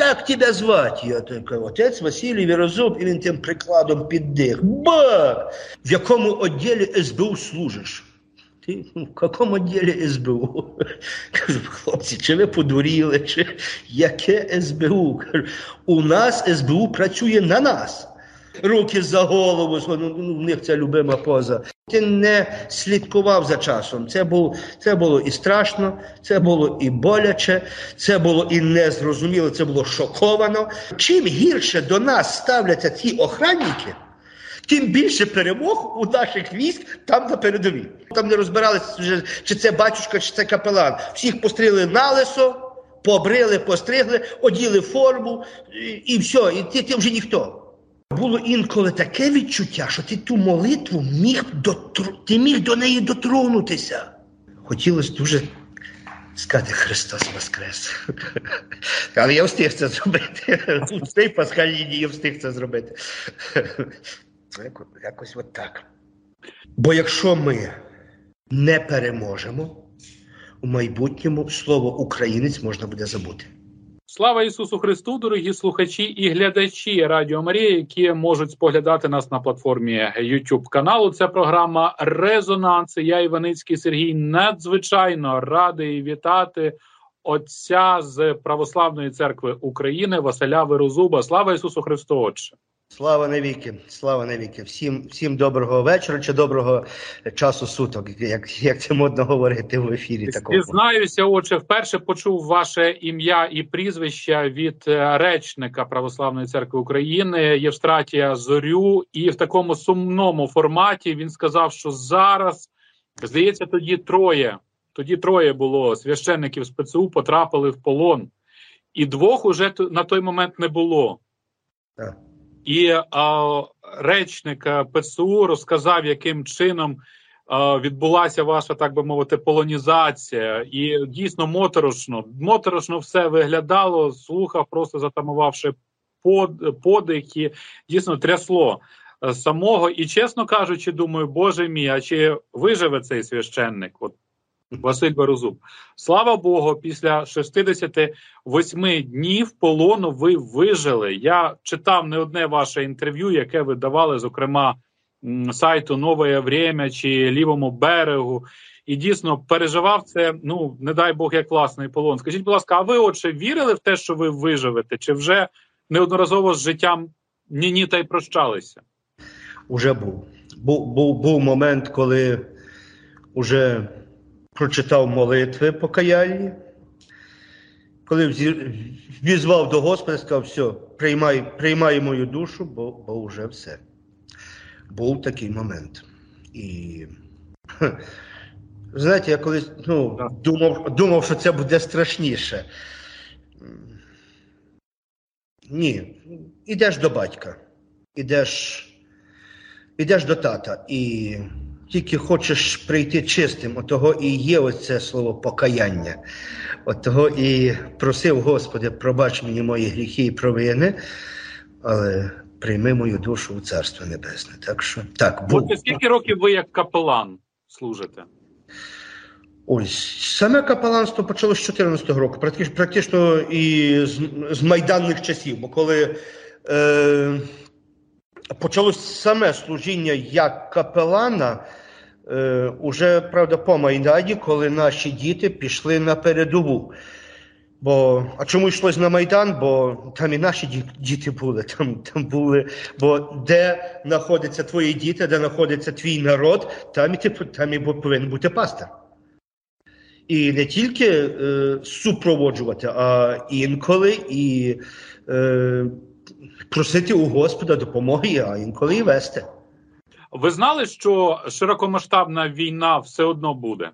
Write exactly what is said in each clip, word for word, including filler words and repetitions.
як тебе звати? Я такий, отець Василій Вірозуб, і він тим прикладом під дих. Бак! В якому відділі ес бе у служиш? Ти, ну, в якому відділі ес бе у? Кажу, хлопці, чи ви подуріли, чи яке ес бе у? Кажу, у нас ес бе у працює на нас. Руки за голову, ну, в них це любима поза. Ти не слідкував за часом. Це було, це було і страшно, це було і боляче, це було і незрозуміло, це було шоковано. Чим гірше до нас ставляться ці охранники, тим більше перемог у наших військ там на передовій. Там не розбиралися вже, чи це батюшка, чи це капелан. Всіх постріли на лисо, побрили, постригли, оділи форму і, і все, і ти, ти вже ніхто. Було інколи таке відчуття, що ти ту молитву міг, дотру... ти міг до неї дотронутися. Хотілося дуже сказати «Христос Воскрес». Але я встиг це зробити. У цій пасхальній дні я встиг це зробити. Якось от так. Бо якщо ми не переможемо, у майбутньому слово «українець» можна буде забути. Слава Ісусу Христу, дорогі слухачі і глядачі Радіо Марія, які можуть споглядати нас на платформі ютуб каналу. Це програма «Резонанс». Я, Іваницький Сергій, надзвичайно радий вітати отця з Православної церкви України Василя Вірозуба. Слава Ісусу Христу, Отче! Слава навіки, слава навіки. Всім, всім доброго вечора чи доброго часу суток, як, як це модно говорити в ефірі. Такого. Зізнаюся, Отче, вперше почув ваше ім'я і прізвище від речника Православної церкви України Євстратія Зорю, і в такому сумному форматі він сказав, що зараз, здається, тоді троє, тоді троє було священників з пе це у потрапили в полон, і двох уже на той момент не було. Так. І а, речник пе це у розказав, яким чином а, відбулася ваша, так би мовити, полонізація. І дійсно моторошно, моторошно все виглядало, слухав, просто затамувавши под, подих, і дійсно трясло самого. І, чесно кажучи, думаю, Боже мій, а чи виживе цей священник? От Василь Вірозуб. Слава Богу, після шістдесят вісім днів полону ви вижили. Я читав не одне ваше інтерв'ю, яке ви давали, зокрема, сайту «Нове Время» чи «Лівому берегу». І дійсно переживав це, ну, не дай Бог, як власний полон. Скажіть, будь ласка, а ви, отже, вірили в те, що ви виживете? Чи вже неодноразово з життям ні-ні та й прощалися? Уже був. Був, був, був момент, коли уже прочитав молитви покаяльні, коли візвав до Господа, сказав, все, приймай, приймай мою душу, бо, бо вже все. Був такий момент. І, знаєте, я колись ну, думав, думав, що це буде страшніше. Ні, ідеш до батька, ідеш, ідеш до тата, і тільки хочеш прийти чистим, от того і є ось це слово покаяння. От того і просив, Господи, пробач мені мої гріхи і провини, але прийми мою душу у Царство Небесне. Так що, так, був. От скільки років ви як капелан служите? Ось, саме капеланство почалося з чотирнадцятого року, практично, практично і з, з майданних часів, бо коли е, почалося саме служіння як капелана, е, уже, правда, по Майдані, коли наші діти пішли на передову. Бо, а чому йшлось на Майдан? Бо там і наші діти були, там, там були, бо де знаходяться твої діти, де знаходиться твій народ, там і, ти, там і повинен бути пастир. І не тільки е, супроводжувати, а інколи і е, просити у Господа допомоги, а інколи і вести. Ви знали, що широкомасштабна війна все одно буде?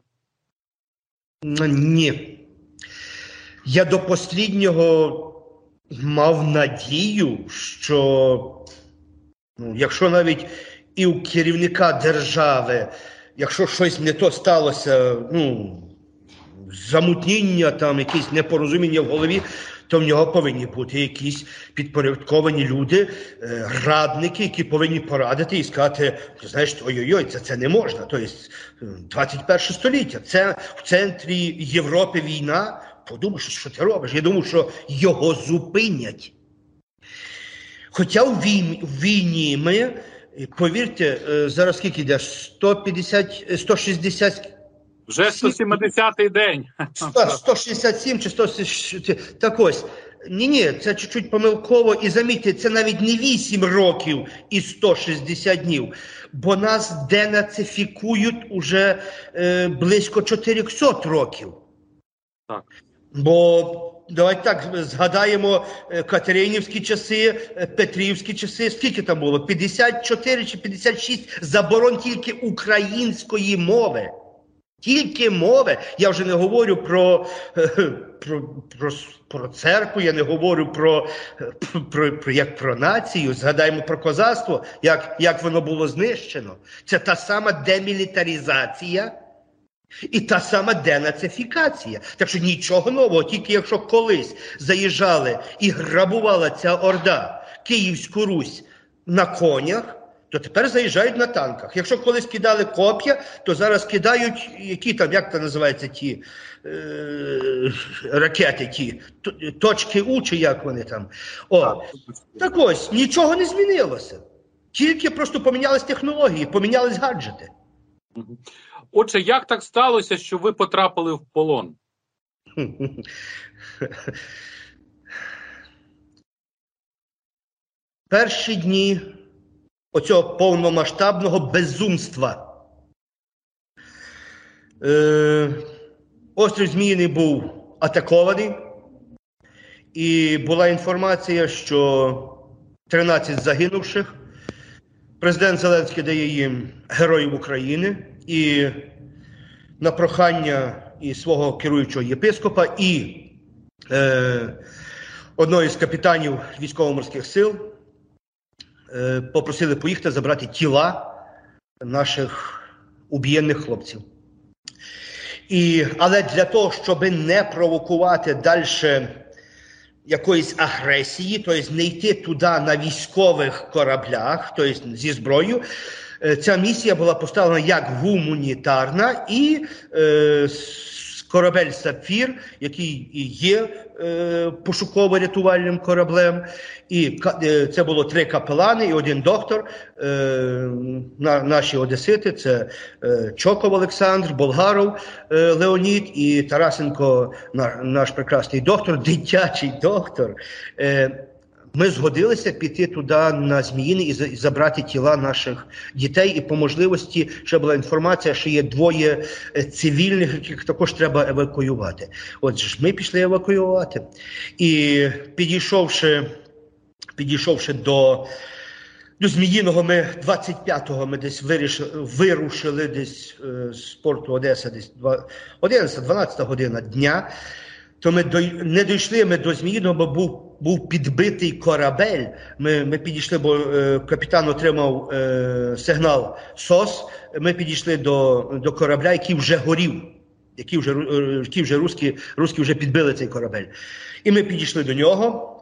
Ні. Я до останнього мав надію, що ну, якщо навіть і у керівника держави, якщо щось не то сталося, ну, замутніння, там, якісь непорозуміння в голові, то в нього повинні бути якісь підпорядковані люди, радники, які повинні порадити і сказати, ти знаєш, ой-ой-ой, це, це не можна. Тобто двадцять перше століття, це в центрі Європи війна, подумав, що, що ти робиш? Я думав, що його зупинять. Хоча в війні, в війні ми, повірте, зараз скільки йде? сто п'ятдесят, сто шістдесят... Вже сто сімдесятий день. сто шістдесят сім чи сто... Так ось. Ні-ні, це чуть-чуть помилково. І замітьте, це навіть не вісім років і сто шістдесят днів. Бо нас денацифікують уже е, близько чотириста років. Так. Бо, давайте так, згадаємо Катеринівські часи, Петрівські часи. Скільки там було? п'ятдесят чотири чи п'ятдесят шість заборон тільки української мови. Тільки мови. Я вже не говорю про, про, про, про церкву, я не говорю про, про, про, як про націю. Згадаємо про козацтво, як, як воно було знищено. Це та сама демілітаризація і та сама денацифікація. Так що нічого нового, тільки якщо колись заїжджали і грабувала ця орда Київську Русь на конях, то тепер заїжджають на танках. Якщо колись кидали коп'я, то зараз кидають, які там, як це називається, ті е, ракети, ті, точки У, чи як вони там. О, так ось, нічого не змінилося. Тільки просто помінялись технології, помінялись гаджети. Отже, як так сталося, що ви потрапили в полон? Перші дні оцього повномасштабного безумства. Е, острів Зміїний був атакований, і була інформація, що тринадцять загинувших. Президент Зеленський дає їм Героїв України, і на прохання і свого керуючого єпископа, і е, одного із капітанів військово-морських сил е, попросили поїхати забрати тіла наших убієнних хлопців. І, але для того, щоб не провокувати далі якоїсь агресії, тобто не йти туди на військових кораблях, тобто зі зброєю, ця місія була поставлена як гуманітарна, і е, корабель «Сапфір», який і є е, пошуково-рятувальним кораблем, і е, це було три капелани і один доктор, е, на, наші одесити, це е, Чоков Олександр, Болгаров е, Леонід і Тарасенко, на, наш прекрасний доктор, дитячий доктор. Е, Ми згодилися піти туди на Зміїний і забрати тіла наших дітей. І по можливості ще була інформація, що є двоє цивільних, яких також треба евакуювати. Отже ж, ми пішли евакуювати. І підійшовши, підійшовши до, до Зміїного, ми двадцять п'ятого ми десь вирішили, вирушили десь е, з порту Одеса, десь одинадцята-дванадцята година дня. То ми до, не дійшли ми до Зміїного, бо був, був підбитий корабель. Ми, ми підійшли, бо е, капітан отримав е, сигнал СОС. Ми підійшли до, до корабля, який вже горів. Які вже, які вже русські, русські вже підбили цей корабель. І ми підійшли до нього.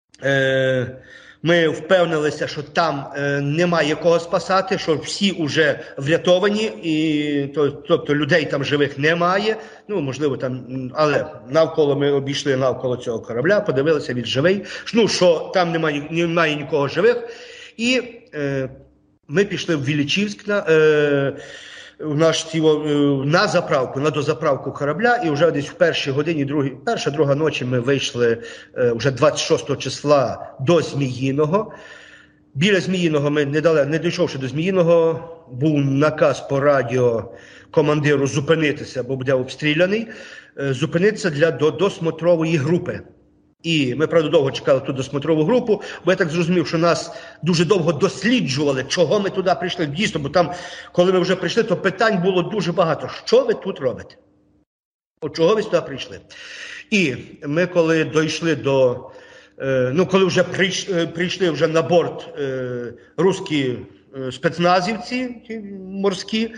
Е, Ми впевнилися, що там е, немає кого спасати, що всі вже врятовані, і, то, тобто людей там живих немає. Ну, можливо, там, але навколо ми обійшли навколо цього корабля, подивилися, він живий. Ну, що там немає, немає нікого живих. І е, ми пішли в Вілічівськ на, е, в наш, на заправку, на дозаправку корабля, і вже десь в першій годині, другі, перша, друга ночі ми вийшли е, вже двадцять шостого числа до Зміїного. Біля Зміїного ми не дали, не дійшовши до Зміїного, був наказ по радіо командиру зупинитися, бо буде обстріляний, е, зупинитися для до, досмотрової групи. І ми, правда, довго чекали ту досмотрову групу, бо я так зрозумів, що нас дуже довго досліджували, чого ми туди прийшли. Дійсно, бо там, коли ми вже прийшли, то питань було дуже багато. Що ви тут робите? От чого ви сюди прийшли? І ми, коли дійшли до, е, ну, коли вже прийшли, прийшли вже на борт е, русські е, спецназівці морські,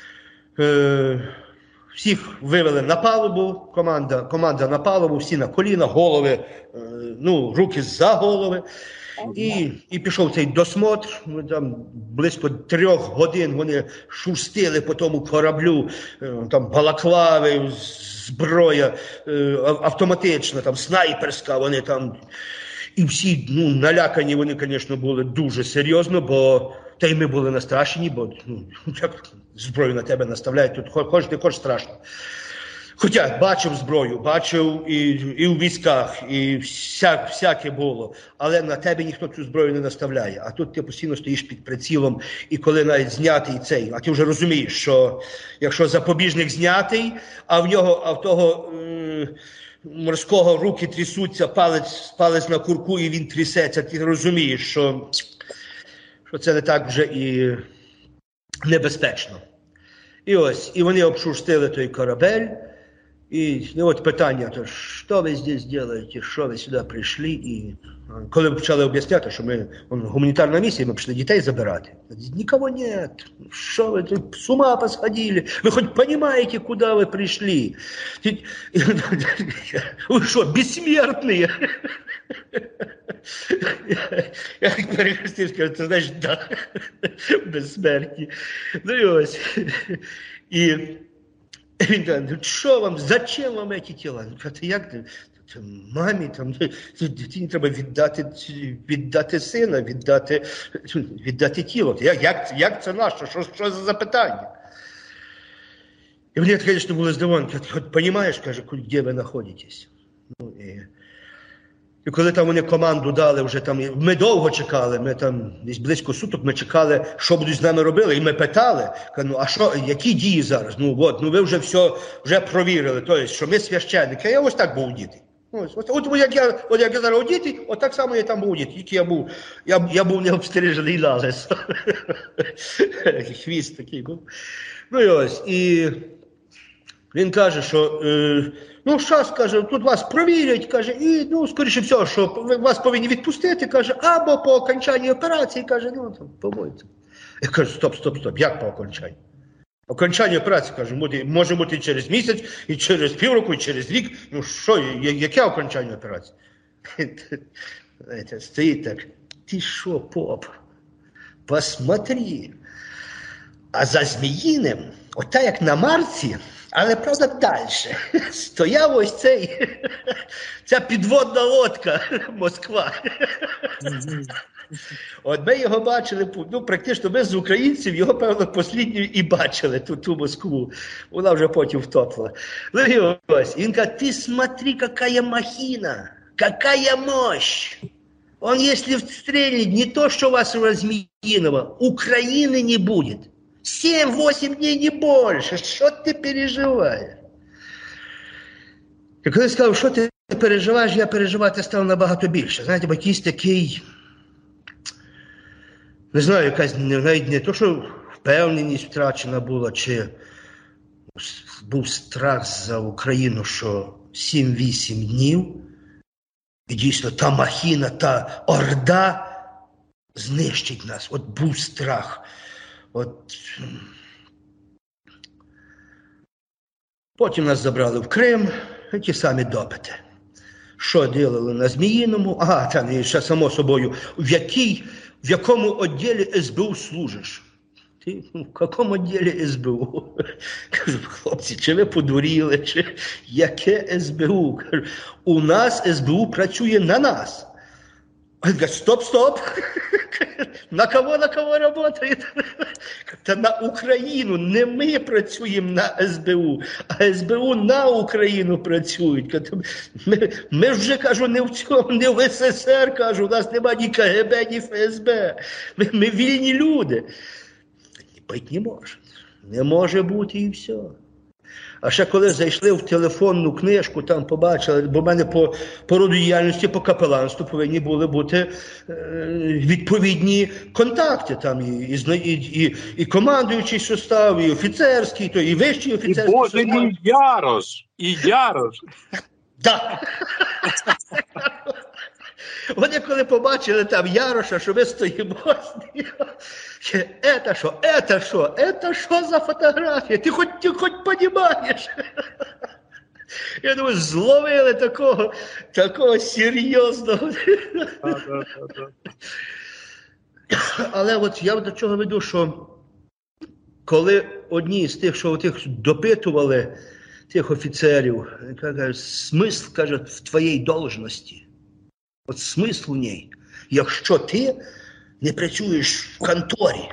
е, всіх вивели на палубу, команда, команда на палубу, всі на коліна, голови, ну, руки за голови. І, і пішов цей досмотр, там близько трьох годин вони шустили по тому кораблю, там балаклави, зброя автоматична, там снайперська, вони там, і всі, ну, налякані вони, звісно, були дуже серйозно, бо та й ми були настрашені, бо, ну, як зброю на тебе наставляють, тут хоч не хоч страшно. Хоча бачив зброю, бачив і, і в військах, і всяк, всяке було, але на тебе ніхто цю зброю не наставляє. А тут ти постійно стоїш під прицілом, і коли навіть знятий цей, а ти вже розумієш, що якщо запобіжник знятий, а в нього, а в того е, морського руки трясуться, палець, палець на курку, і він трясеться, ти розумієш, що, що це не так вже і небезпечно. І ось, і вони обшустили той корабель. І, і от питання, то, що ви здесь делаете, що ви сюди прийшли? І коли почали об'ясняти, що ми он, гуманітарна місія, ми пішли дітей забирати. Нікого нет. Що ви тут з ума посходили? Ви хоч розумієте, куди ви прийшли? Ви що, безсмертні? Я перехрестив, скажу, ти знаєш, да, безсмертні. Ну і ось. І він каже, що вам, зачем вам ці тіла? Він каже, як ти? Мамі, там, дитині треба віддати, віддати сина, віддати, віддати тіло. Як, як, як це наше? Що, що за запитання? І мені, звісно, було здивовано. Хоч розумієш, каже, де ви знаходитесь? Ну, і... І коли там вони команду дали, вже там, ми довго чекали, ми там десь близько суток, ми чекали, що будуть з нами робили, і ми питали, ну, а що, які дії зараз? Ну, от, ну ви вже все, вже провірили, тобто, що ми священники, а я ось так був дітей. Ось, от, от, от, як я, от як я зараз у дітей, от так само я там був у дітей, тільки я був, я, я був не обстрижений налез. Хвіст такий був. Ну і ось, і він каже, що... Е, ну, щас, каже, тут вас провірять, каже, і, ну, скоріше всього, що вас повинні відпустити, каже, або по окончанні операції, каже, ну, там, по-моєму. Я кажу, стоп, стоп, стоп, як по окончанні? Окончання операції, каже, може бути і через місяць, і через півроку, і через рік. Ну, що, яке окончання операції? Знаєте, стоїть так, ти що, поп, посмотри. А за Зміїним, ота як на Марці, але, правда, далі. Стояв ось цей, ця підводна лодка Москва. От ми його бачили, ну, практично ми з українців його, певно, послідньою і бачили, ту, ту Москву. Вона вже потім втопла. Ну і ось, він каже, ти смотри, какая махина, какая мощь. Он, если стрельнет, не то, что вас Змеиного, Украины не будет. Семь-восемь дней, не больше. Що ти переживаєш? І коли я сказав, що ти переживаєш, я переживати став набагато більше. Знаєте, бо якийсь такий, не знаю, якась навіть не то, що впевненість втрачена була, чи був страх за Україну, що сім-вісім днів, і дійсно та махіна, та орда знищить нас. От був страх. От... Потім нас забрали в Крим, і ті самі допити. Що ділили на Зміїному? Ага, там і ще само собою, в, якій, в якому відділі ес бе у служиш? Ти, в якому відділі ес бе у? Кажу, хлопці, чи ви подуріли, чи яке ес бе у? Кажу, у нас ес бе у працює на нас. Он говорит, стоп, стоп, на кого, на кого работает? Та на Україну, не ми працюємо на ес бе у, а ес бе у на Україну працюють. Ми, ми вже, кажу, не в цьому, не в ес ес ер, кажу, у нас немає ні ка ге бе, ні еф ес бе. Ми, ми вільні люди. Бути не може. Не може бути і все. А ще коли зайшли в телефонну книжку, там побачили, бо в мене по, по роду діяльності, по капеланству повинні були бути е, відповідні контакти. Там і, і, і, і командуючий состав, і офіцерський, то і вищий офіцерський і, состав. Боже, і Ярош, і Ярош. Так. Вони коли побачили там Яроша, що ми стоїмо з ним, «Ета що? Ета що? Ета що за фотографія? Ти хоч, ти хоч понімаєш?» Я думаю, зловили такого, такого серйозного. Але от я до чого веду, що коли одні з тих, що тих допитували, тих офіцерів, каже, смисл, каже, в твоїй должності. От смисл у ній. Якщо ти не працюєш в конторі,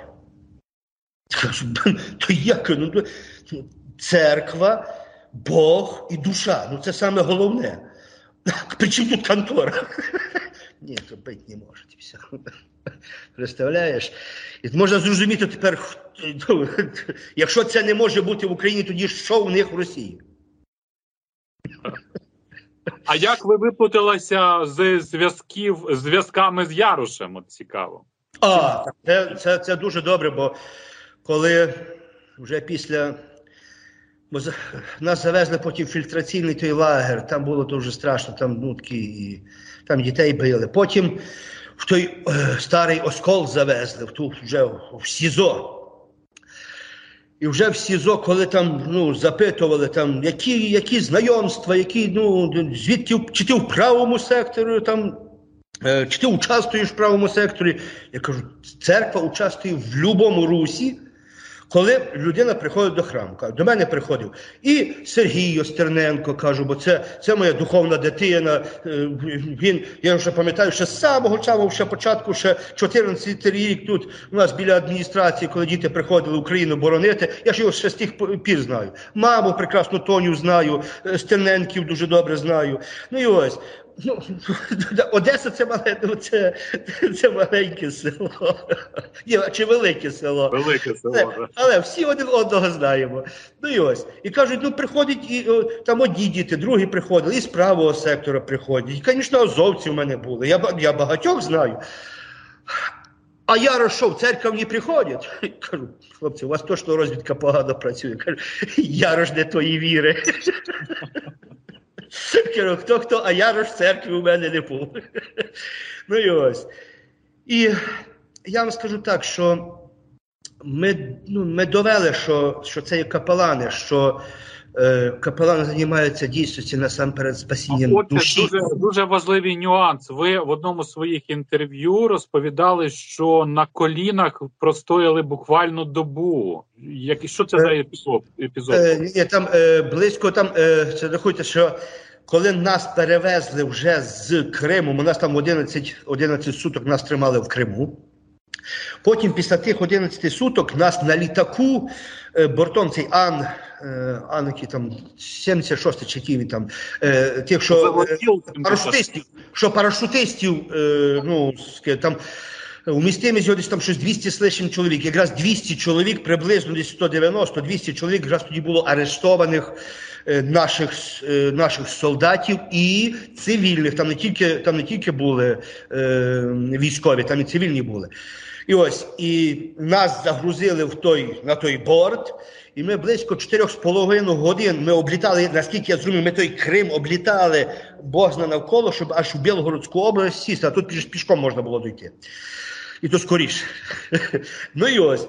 то як? Ну, церква, Бог і душа. Ну це саме головне. При чому тут контора? Ні, то бити не може. Все. Представляєш? І можна зрозуміти тепер, якщо це не може бути в Україні, тоді що в них в Росії? А як ви виплуталися з зв'язків, зв'язками з Ярошем? От цікаво. А, це, це, це дуже добре, бо коли вже після... Бо нас завезли потім в фільтраційний той лагер, там було дуже страшно, там, ну, такі, там дітей били. Потім в той е, старий Оскол завезли, в ту вже в СІЗО. І вже в СІЗО, коли там, ну, запитували, там, які, які знайомства, які, ну, звідки, чи ти в правому секторі, там, е, чи ти участвуєш в правому секторі. Я кажу, церква участвує в будь-якому русі, коли людина приходить до храму. До мене приходив і Сергій Остерненко, кажу, бо це, це моя духовна дитина. Він, я вже пам'ятаю, ще з самого самого ще початку, ще чотирнадцятий рік тут у нас біля адміністрації, коли діти приходили Україну боронити, я ж його ще з тих пір знаю. Маму прекрасно Тоню знаю, Стерненків дуже добре знаю. Ну і ось. Ну, Одеса це, мале, ну, це, це маленьке село. Ні, чи велике село. Велике село, але, але всі один одного знаємо. Ну і ось. І кажуть, ну приходять, і, о, там одні діти, другі приходили, і з правого сектора приходять. І, звісно, азовці в мене були. Я, я багатьох знаю. А Ярош що, в церкву не приходять? Кажу, хлопці, у вас точно розвідка погано працює. Кажу, Ярош не тої віри. Кажу, хто-хто, а Ярош в церкві у мене не був. Ну і ось. І я вам скажу так, що ми, ну, ми довели, що, що це є капелани, що е, капелани займаються дійсності насамперед спасінням душі. Дуже, дуже важливий нюанс. Ви в одному з своїх інтерв'ю розповідали, що на колінах простояли буквально добу. Як, що це за епізод? епізод? Е, ні, там е, близько, там, е, це рахуйте, що коли нас перевезли вже з Криму, у нас там одинадцять, одинадцять суток нас тримали в Криму. Потім після тих одинадцяти суток нас на літаку е, бортом цей Ан, е, Ан, який там сімдесят шостий чи який він там, е, тих, що е, парашутистів, що парашутистів, е, ну, там, вмістимість його десь там щось двісті з лишнім чоловік. Якраз двісті чоловік, приблизно десь сто дев'яносто двісті чоловік, якраз тоді було арештованих е, наших, е, наших солдатів і цивільних. Там не тільки, там не тільки були е, військові, там і цивільні були. І ось, і нас загрузили в той, на той борт, і ми близько чотирьох з половиною годин ми облітали, наскільки я зрозумів, ми той Крим облітали, Бог зна навколо, щоб аж в Білгородську область сісти, а тут піш, пішком можна було дойти. І то скоріше. Ну і ось.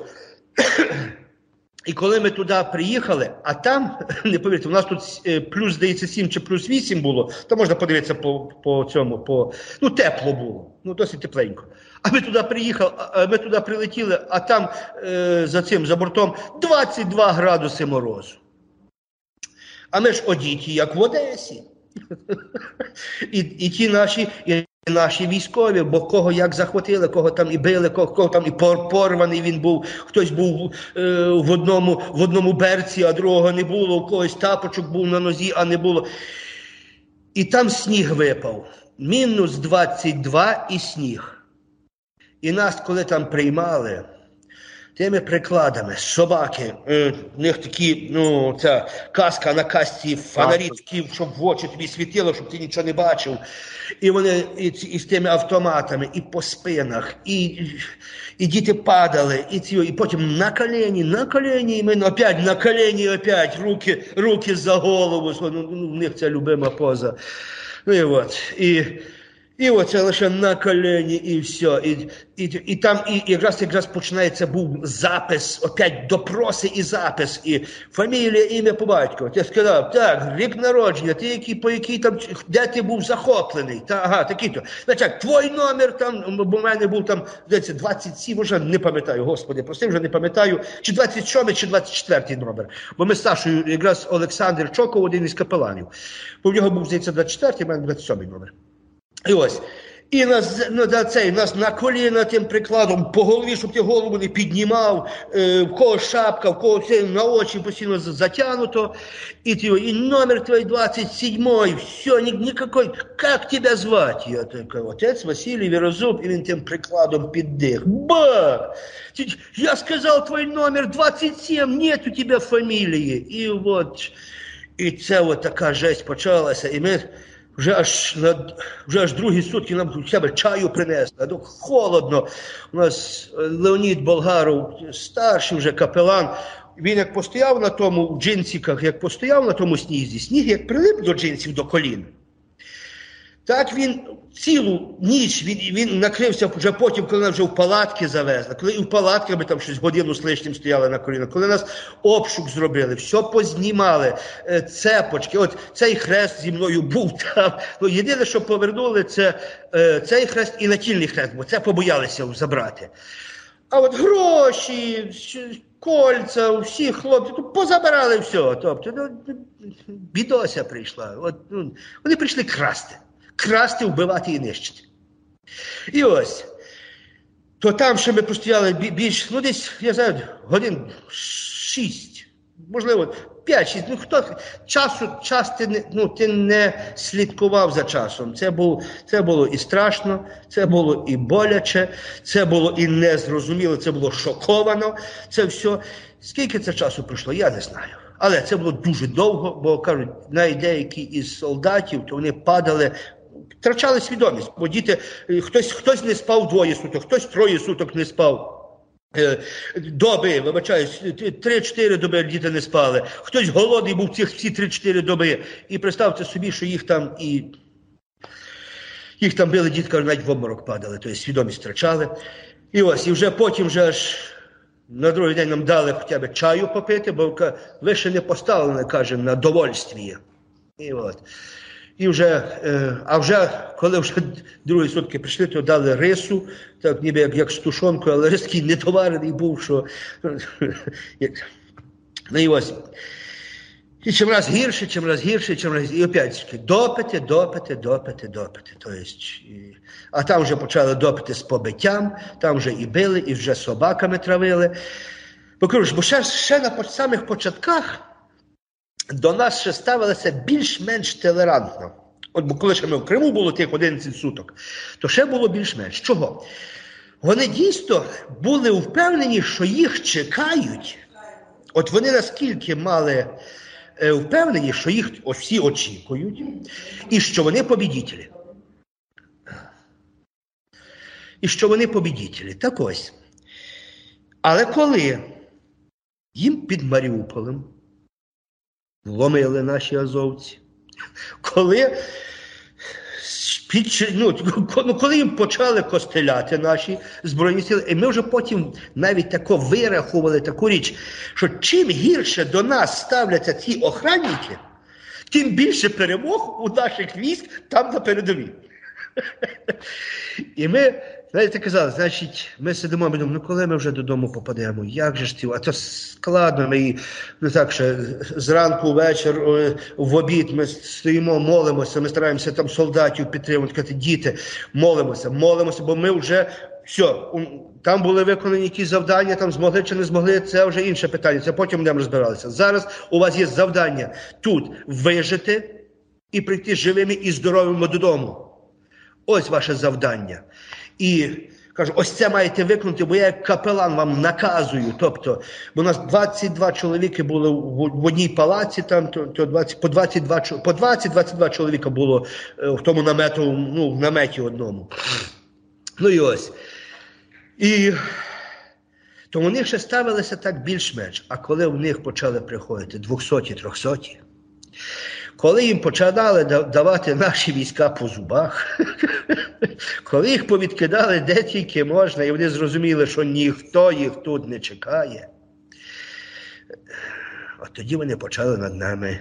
І коли ми туди приїхали, а там, не повірте, у нас тут плюс, здається, сім чи плюс вісім було, то можна подивитися по, по цьому, по, ну тепло було, ну досить тепленько. А ми туди приїхали, ми туди прилетіли, а там е, за цим, за бортом двадцять два градуси морозу. А ми ж одіті, як в Одесі. І, і ті наші... І наші військові, бо кого як захватили, кого там і били, кого, кого там і порваний він був, хтось був е, в, одному, в одному берці, а другого не було, у когось тапочок був на нозі, а не було. І там сніг випав. Мінус двадцять два і сніг. І нас, коли там приймали, тими прикладами, собаки, е, в них такі, ну, ця каска на касці, фонарі такі, щоб в очі тобі світило, щоб ти нічого не бачив. І вони і, і з тими автоматами, і по спинах, і, і діти падали, і, ці, і потім на колені, на колені, і ми опять на колені, опять, руки, руки за голову, ну, в них це любима поза. Ну і от, і... І оце лише на колені, і все. І, і, і там і, якраз, якраз починається був запис, опять допроси і запис, і фамілія, ім'я по батькові. Ти сказав, так, рік народження, ти який, по який там, де ти був захоплений, та, ага, такий-то. Значить, твій номер там, бо в мене був там, здається, двадцять сім, вже не пам'ятаю, господи, прости, вже не пам'ятаю, чи двадцять сьомий, чи двадцять четвертий номер. Бо ми з Сашою, якраз Олександр Чоков, один із капеланів. Бо в нього був, здається, двадцять четвертий, в мене двадцять сьомий номер. І ось, і нас, ну, цей, нас на коліна тим прикладом по голові, щоб ти голову не піднімав, е, в кого шапка, в кого все на очі постійно затягнуто, і, ти, і номер твій двадцять сьомий, все, ні, никакой, як тебе звати? Я такий, отець Василій Вірозуб, і він тим прикладом піддих. Ба! Я сказав твій номер двадцять сім, нет у тебе фамілії. І от, і це от така жесть почалася, і ми... Вже аж, на, вже аж другі сутки нам у себе чаю принесли, а то холодно. У нас Леонід Болгаров, старший вже капелан, він як постояв на тому в джинсиках, як постояв на тому снізі, сніг як прилип до джинсів до колін. Так він цілу ніч, він, він накрився вже потім, коли нас вже в палатки завезли, коли і в палатки ми там щось годину з лишнім стояли на колінах, коли нас обшук зробили, все познімали, цепочки, от цей хрест зі мною був там. Ну, єдине, що повернули, це е, цей хрест і натільний хрест, бо це побоялися забрати. А от гроші, кольця, всі хлопці, ну, позабирали все. Тобто, ну, бідося прийшла. От, ну, вони прийшли красти. Красти, вбивати і нищити. І ось, то там ще ми постояли більш, ну десь, я знаю, годин шість, можливо, п'ять-шість, ну хто, часу, час ти не, ну, ти не слідкував за часом. Це було, це було і страшно, це було і боляче, це було і незрозуміло, це було шоковано, це все. Скільки це часу пройшло, я не знаю. Але це було дуже довго, бо, кажуть, навіть деякі із солдатів, то вони падали, втрачали свідомість, бо діти, хтось, хтось не спав двоє суток, хтось троє суток не спав. Доби, вибачаюсь, три-чотири доби діти не спали. Хтось голодний був цих всі три-чотири доби. І представте собі, що їх там і їх там били, дітка навіть в обморок падали, тобто свідомість втрачали. І ось, і вже потім вже аж на другий день нам дали хоча б чаю попити, бо ви ще не поставили, каже, на довольстві. І от. І вже, а вже, коли вже другі сутки прийшли, то дали рису, так ніби як, як з тушонкою, але рис такий нетоварений був, що... Ну і ось. І чим раз гірше, чим раз гірше, чим раз... І опять допити, допити, допити, допити. То есть, і... А там вже почали допити з побиттям, там вже і били, і вже собаками травили. Бо, кажу, бо ще, ще на самих початках до нас ще ставилися більш-менш толерантно. От бо коли ще ми в Криму було тих одинадцять суток, то ще було більш-менш. Чого? Вони дійсно були впевнені, що їх чекають. От вони наскільки мали е, впевнені, що їх всі очікують, і що вони побідітелі. І що вони побідітелі. Так ось. Але коли їм під Маріуполем ломили наші азовці, коли, під, ну, коли їм почали костеляти наші Збройні Сили, і ми вже потім навіть тако вирахували таку річ, що чим гірше до нас ставляться ці охранники, тим більше перемог у наших військ там на передовій. І ми, знаєте, казали, значить, ми сидимо, ми думаємо, ну коли ми вже додому попадемо, як же ж ці, а то складно, ми, ну так, ще зранку, вечір, в обід ми стоїмо, молимося, ми стараємося там солдатів підтримувати, казати, діти, молимося, молимося, бо ми вже, все, там були виконані якісь завдання, там змогли чи не змогли, це вже інше питання, це потім будемо розбиратися. Зараз у вас є завдання тут вижити і прийти живими і здоровими додому. Ось ваше завдання. І кажу, ось це маєте виконати, бо я як капелан вам наказую. Тобто, бо у нас двадцять два чоловіки було в одній палаці, там, то, то двадцять, по двадцять-двадцять два чоловіка було в тому намету, ну, в наметі одному. Ну і ось. І то вони ще ставилися так більш-менш. А коли в них почали приходити двохсоті, трьохсоті, коли їм починали давати наші війська по зубах, коли їх повідкидали де тільки можна, і вони зрозуміли, що ніхто їх тут не чекає, от тоді вони почали над нами.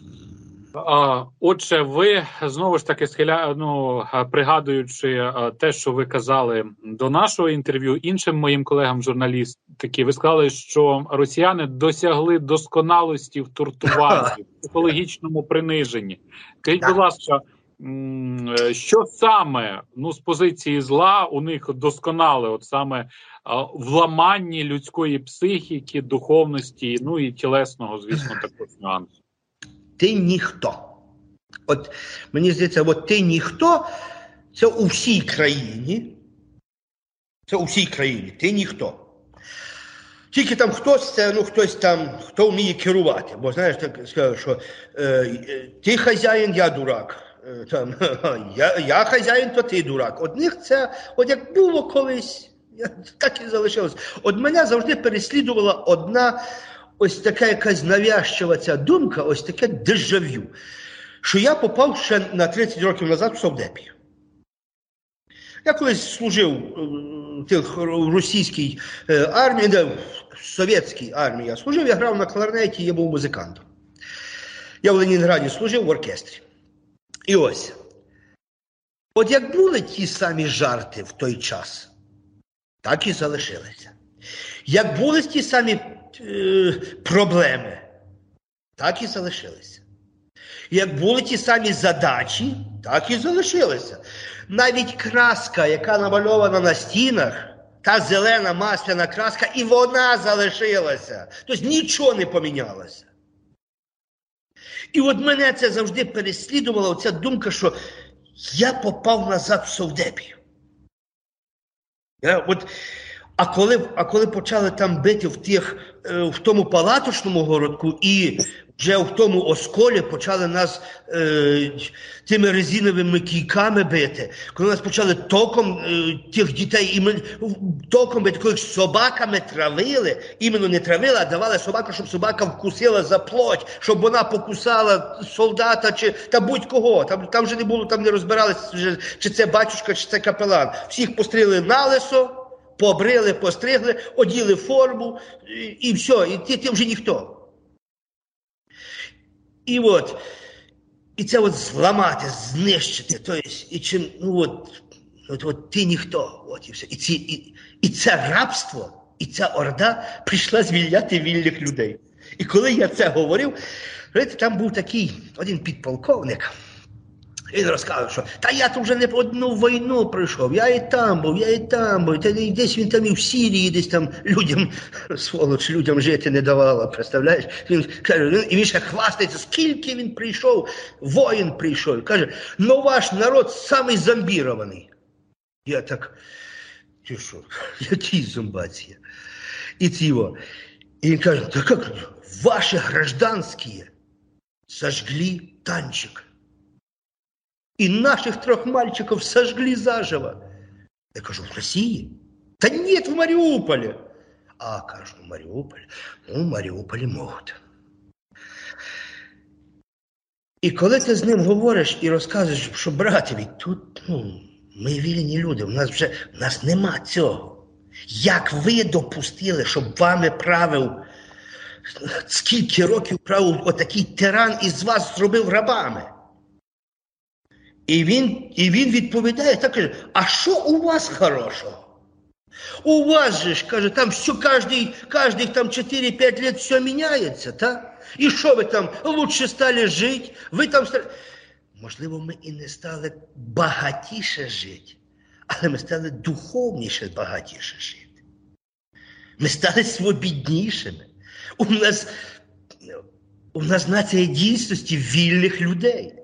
Отже, ви, знову ж таки, схиля... ну, пригадуючи те, що ви казали до нашого інтерв'ю, іншим моїм колегам-журналістам, ви сказали, що росіяни досягли досконалості в тортуванні, в психологічному приниженні. Скажіть, будь ласка, що саме, ну, з позиції зла у них досконале, от саме в ламанні людської психіки, духовності, ну і тілесного, звісно, також нюансу? Ти ніхто. От, мені здається, от ти ніхто, це у всій країні, це у всій країні, ти ніхто. Тільки там хтось, це, ну, хтось там, хто вміє керувати, бо, знаєш, так скажу, що е, ти хазяїн, я дурак, е, там, я, я хазяїн, то ти дурак. Одних це, от як було колись, так і залишилось. От мене завжди переслідувала одна ось така якась навязчива ця думка, ось таке дежавю, що я попав ще на тридцять років назад в Совдепі. Я колись служив в російській армії, не, в совєтській армії я служив, я грав на кларнеті, я був музикантом. Я в Ленінграді служив в оркестрі. І ось, от як були ті самі жарти в той час, так і залишилися. Як були ті самі проблеми, так і залишилися. Як були ті самі задачі, так і залишилися. Навіть краска, яка намальована на стінах, та зелена масляна краска, і вона залишилася. Тобто нічого не помінялося. І от мене це завжди переслідувала оця думка, що я попав назад в Совдепі. Я, от, А коли, а коли почали там бити в, тих, в тому палаточному городку і вже в тому осколі почали нас е, тими резиновими кійками бити, коли нас почали током е, тих дітей, і током бити, коли собаками травили, іменно не травили, а давали собаку, щоб собака вкусила за плоть, щоб вона покусала солдата чи та будь-кого. Там, там вже не було, там не розбиралися, чи це батюшка, чи це капелан. Всіх постріли на лисо, побрили, постригли, оділи форму, і, і все, і ти, ти вже ніхто. І от, і це от зламати, знищити, то есть, і чим, ну от, от, от ти ніхто, от і все. І, ці, і, і це рабство, і ця орда прийшла звільняти вільних людей. І коли я це говорив, знаєте, там був такий один підполковник, він розказав, що та я тут вже не одну війну пройшов, я і там був, я і там був, та десь він там і в Сирії, десь там людям, сволоч, людям жити не давала, представляєш? Він каже, і він ще хвастається, скільки він прийшов, воїн прийшов. Каже, ну ваш народ самий зомбірований. Я так, ти що, який зомбація? І ціво. І він каже, так як, ваші гражданські сожгли танчик. И наших трех мальчиков сожгли заживо. Я кажу, в России? Да нет, в Мариуполе. А, кажу, в Мариуполе. Ну, в Мариуполе могут. І коли ти з ним говориш і розказуєш, що братові, тут, ну, ми вільні люди, у нас вже, у нас нема цього. Як ви допустили, щоб вами правив, скільки років правив отакий тиран і з вас зробив рабами? І він, і він відповідає, так каже, а що у вас хорошого? У вас же ж, каже, там все, кожний, кожних там чотири-п'ять років все міняється, так? І що ви там, лучше стали жити? Ви там стали... Можливо, ми і не стали багатіше жити, але ми стали духовніше багатіше жити. Ми стали свобіднішими. У нас, у нас нація дійсності вільних людей.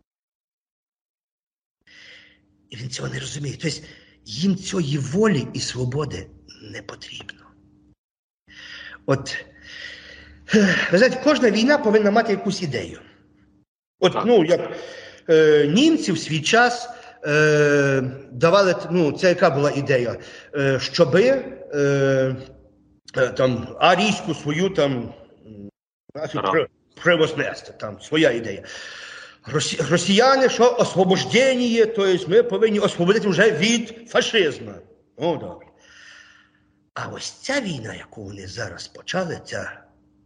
І він цього не розуміє. Тобто їм цієї волі і свободи не потрібно. От, ви знаєте, кожна війна повинна мати якусь ідею. От, ну, як е, німці в свій час е, давали, ну, це яка була ідея? Е, щоби е, там, арійську свою там, превознести, там своя ідея. Росі... Росіяни, що освобождення, тобто ми повинні освободити вже від фашизму. Ну, добре. А ось ця війна, яку вони зараз почали, ця,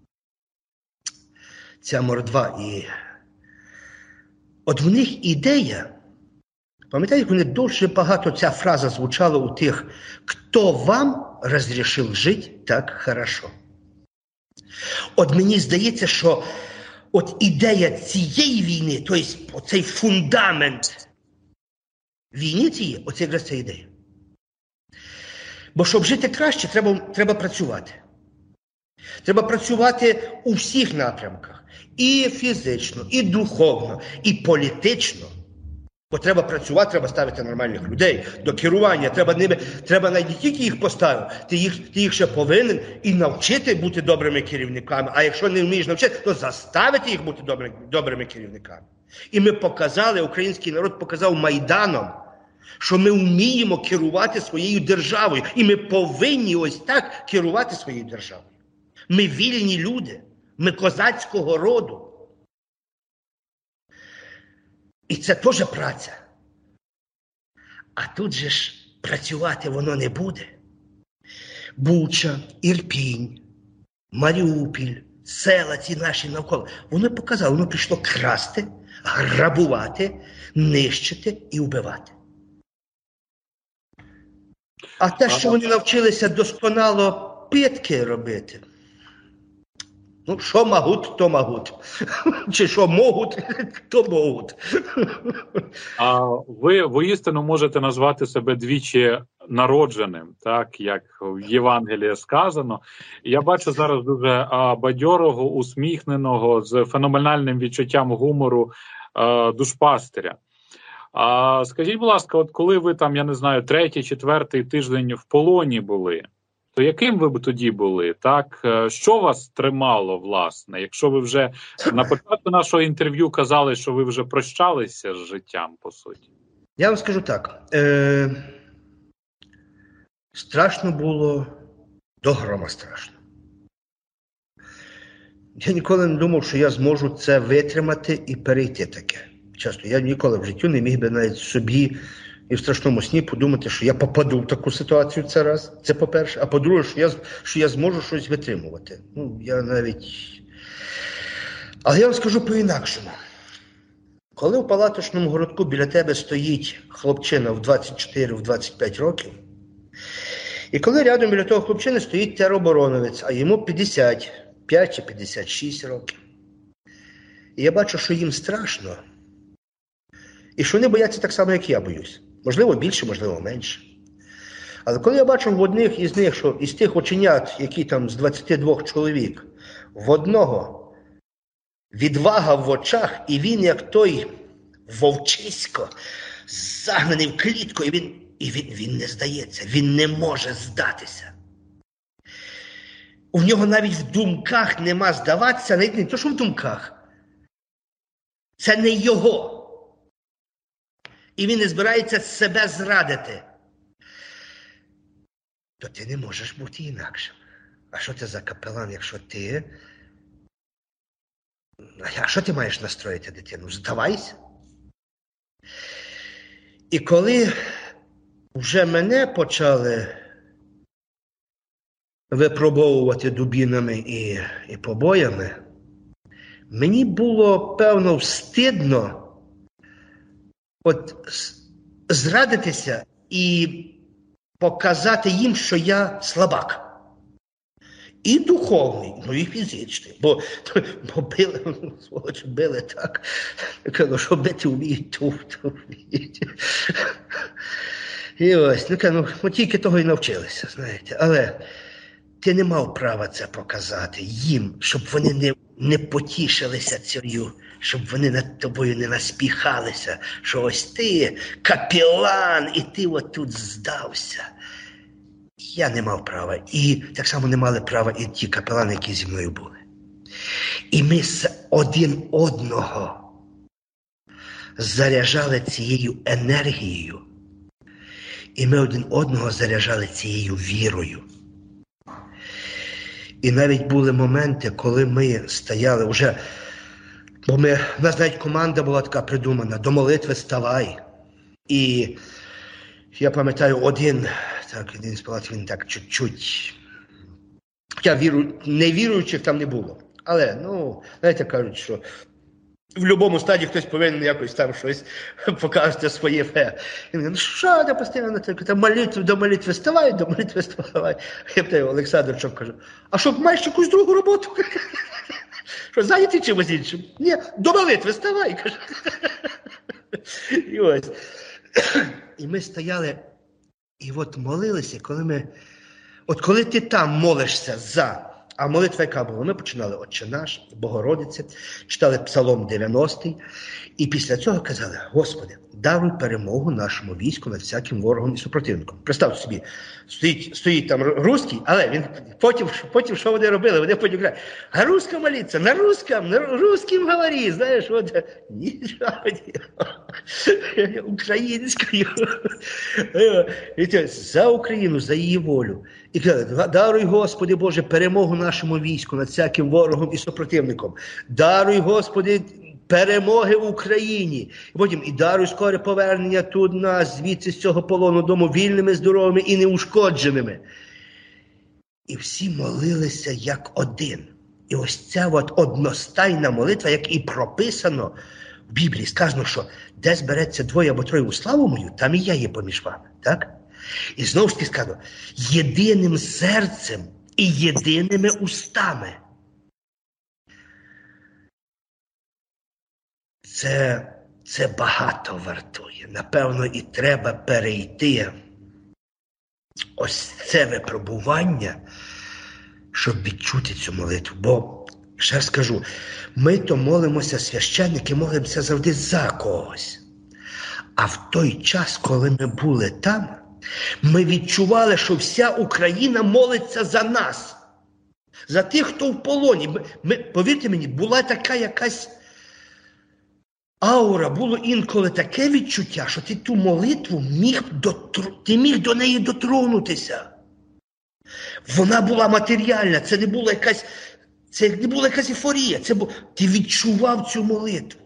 ця мордва, і от в них ідея, пам'ятаєте, вони дуже багато ця фраза звучала у тих, хто вам розрішив жити так хорошо. От мені здається, що от ідея цієї війни, тобто цей фундамент війни цієї, оце якраз ця ідея. Бо щоб жити краще, треба, треба працювати. Треба працювати у всіх напрямках. І фізично, і духовно, і політично. Бо треба працювати, треба ставити нормальних людей до керування. Треба, ними, треба навіть не тільки їх поставити, ти їх, ти їх ще повинен і навчити бути добрими керівниками. А якщо не вмієш навчити, то заставити їх бути добрими, добрими керівниками. І ми показали, український народ показав Майданом, що ми вміємо керувати своєю державою. І ми повинні ось так керувати своєю державою. Ми вільні люди, ми козацького роду. І це теж праця. А тут же ж працювати воно не буде. Буча, Ірпінь, Маріуполь, села ці наші навколо. Воно показало, воно прийшло красти, грабувати, нищити і вбивати. А те, що вони навчилися досконало питки робити, ну, що магут, то магут. Чи що могут, то могут. А ви воістину можете назвати себе двічі народженим, так, як в Євангелії сказано. Я бачу зараз дуже а, бадьорого, усміхненого, з феноменальним відчуттям гумору а, душпастиря. А скажіть, будь ласка, от коли ви там, я не знаю, третій, четвертий тиждень в полоні були, то яким ви б тоді були, так? Що вас тримало, власне? Якщо ви вже на початку нашого інтерв'ю казали, що ви вже прощалися з життям, по суті. Я вам скажу так. Е- страшно було, до грома страшно. Я ніколи не думав, що я зможу це витримати і перейти таке. Часто, я ніколи в житті не міг би навіть собі і в страшному сні подумати, що я попаду в таку ситуацію це раз. Це по-перше. А по-друге, що я, що я зможу щось витримувати. Ну, я навіть... Але я вам скажу по-інакшому. Коли в палаточному городку біля тебе стоїть хлопчина в двадцять чотири двадцять п'ять років, і коли рядом біля того хлопчини стоїть тероборонівець, а йому п'ятдесят п'ять чи п'ятдесят шість років, і я бачу, що їм страшно, і що вони бояться так само, як я боюсь. Можливо, більше, можливо, менше. Але коли я бачу в одних із них, що із тих оченят, які там з двадцяти двох чоловік, в одного відвага в очах, і він, як той вовчисько, загнаний в клітку, і він, і він, він не здається, він не може здатися. У нього навіть в думках нема здаватися, навіть не то, що в думках. Це не його. І він не збирається себе зрадити. То ти не можеш бути інакшим. А що ти за капелан, якщо ти... А що ти маєш настроїти дитину? Здавайся. І коли вже мене почали випробовувати дубінами і, і побоями, мені було, певно, встидно от зрадитися і показати їм, що я слабак. І духовний, ну і фізичний. Бо, бо били, сволочі, били так, кажу, що бити вміють, то, то вміють. І ось, ну, ну, ну тільки того і навчилися, знаєте. Але ти не мав права це показати їм, щоб вони не, не потішилися цією, щоб вони над тобою не наспіхалися, що ось ти капелан, і ти отут здався. Я не мав права. І так само не мали права і ті капелани, які зі мною були. І ми один одного заряджали цією енергією. І ми один одного заряджали цією вірою. І навіть були моменти, коли ми стояли вже, бо ми, у нас навіть команда була така придумана, до молитви ставай. І я пам'ятаю, один, так, один з палат, він так чуть-чуть, хоча віру, невіруючих там не було. Але, ну, знаєте, кажуть, що в будь-якому стаді хтось повинен якось там щось показати своє фе. І він, ну що, де постійно, там молитву, до молитви ставай, до молитви ставай. Я питаю, Олександр, що кажу, а що, маєш якусь другу роботу? Що, зайнятий чимось іншим? Ні, до молитви ставай, каже. І ось. І ми стояли, і от молилися, коли ми, от коли ти там молишся за, а молитва яка була? Ми починали «Отче наш», «Богородице», читали Псалом дев'яностий, і після цього казали, Господи, даруй перемогу нашому війську над всяким ворогом і супротивником. Представте собі, стоїть, стоїть там русський, але він потім, потім що вони робили? Вони потім кажуть, а русском молиться, на русском, на русским говори, знаєш, от, нічого, українською. За Україну, за її волю. І казали, даруй, Господи Боже, перемогу нашому війську над всяким ворогом і супротивником. Даруй, Господи, перемоги в Україні. І потім, і даруй скоре повернення тут нас, звідси з цього полону дому, вільними, здоровими і неушкодженими. І всі молилися як один. І ось ця от одностайна молитва, як і прописано в Біблії, сказано, що де збереться двоє або троє у славу мою, там і я є поміж вами. Так? І знову ж таки сказано, єдиним серцем і єдиними устами. Це, це багато вартує. Напевно, і треба перейти ось це випробування, щоб відчути цю молитву. Бо, ще раз скажу, ми то молимося, священники, молимося завжди за когось. А в той час, коли ми були там, ми відчували, що вся Україна молиться за нас. За тих, хто в полоні. Ми, ми, повірте мені, була така якась аура, було інколи таке відчуття, що ти ту молитву міг до, ти міг до неї дотронутися. Вона була матеріальна, це не була якась, це не була якась ейфорія, це бу, ти відчував цю молитву.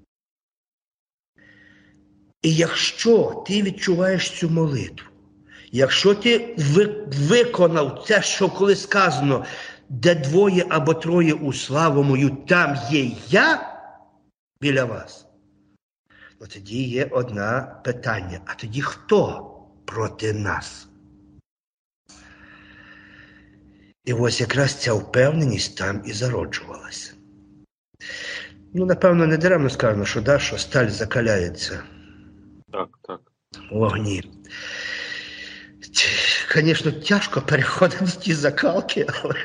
І якщо ти відчуваєш цю молитву, якщо ти виконав те, що коли сказано, де двоє або троє у славу мою, там є я біля вас, то тоді є одне питання. А тоді хто проти нас? І ось якраз ця впевненість там і зароджувалася. Ну, напевно, не даремно сказано, що, да, що сталь закаляється. Так, так. У вогні. Звісно, тяжко переходити ті закалки, але...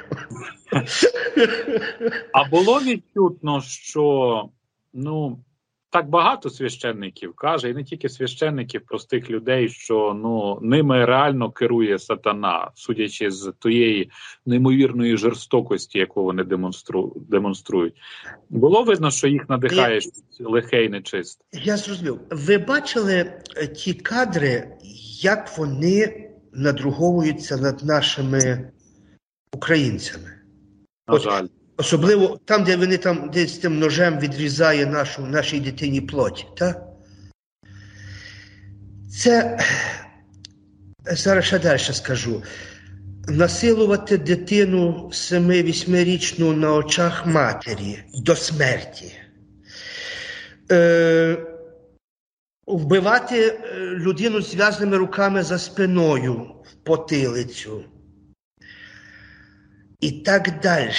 А було відчутно, що, ну, так багато священників каже, і не тільки священників, простих людей, що, ну, ними реально керує сатана, судячи з тієї неймовірної жорстокості, яку вони демонстру... демонструють. Було видно, що їх надихає Я... щось лихе і нечисте? Я зрозумів. Ви бачили ті кадри, як вони надруговуються над нашими українцями? На От, жаль. Особливо там, де вони там десь тим ножем відрізає нашу, нашій дитині плоть. Та? Це, зараз ще далі скажу, насилувати дитину семи-вісьмирічну на очах матері до смерті. Е, вбивати людину з зв'язаними руками за спиною в потилицю. І так далі.